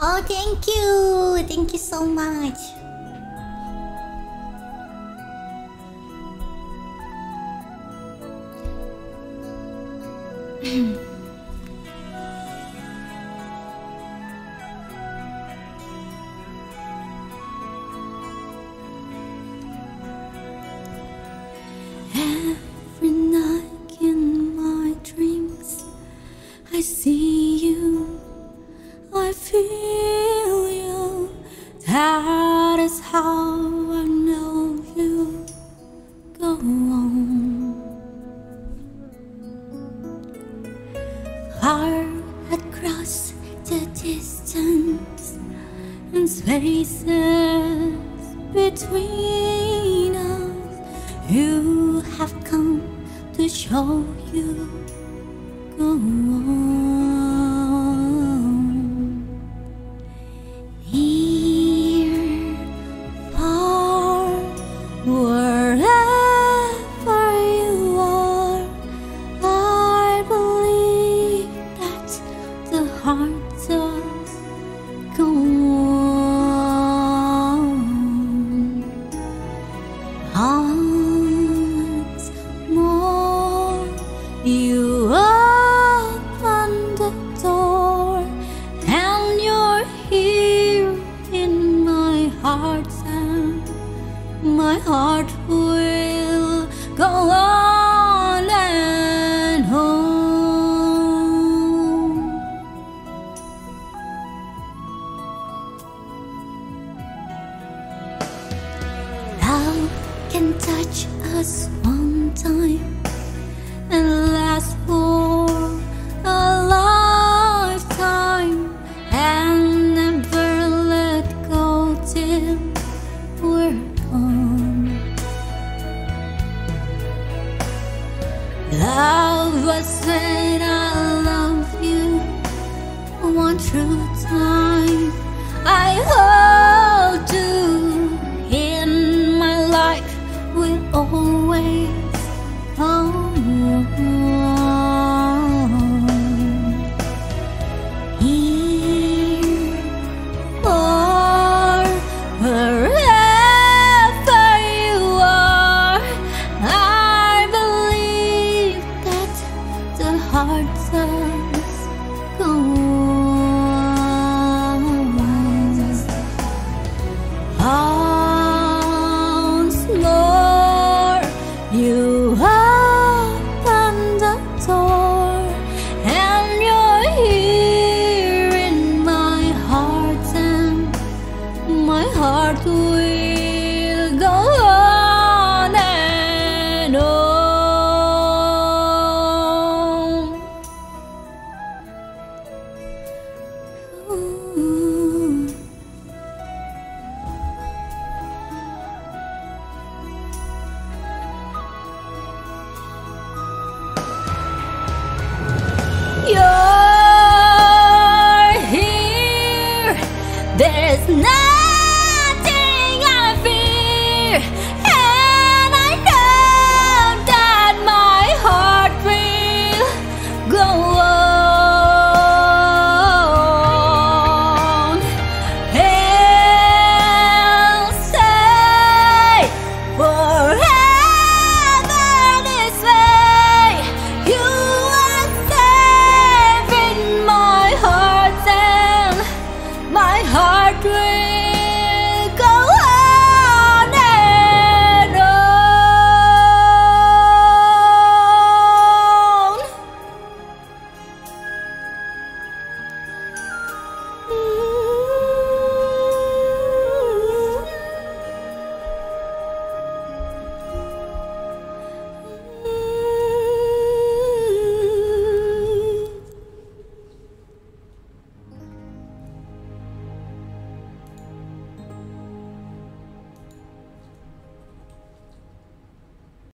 Oh, thank you. Thank you so much. Every night in my dreams, I see you, I feel you. That is how I know you. Go on. Far across the distance and spaces between us, you have come to show you. Go on. Near, far, wherever you are, I believe that the heart does go on. Once more, you open the door, and you're here in my heart, and my heart will go on and on. Love can touch us one time and last for a lifetime, and never let go till we're gone. Love was when I love you one true time. I hold you in my life will always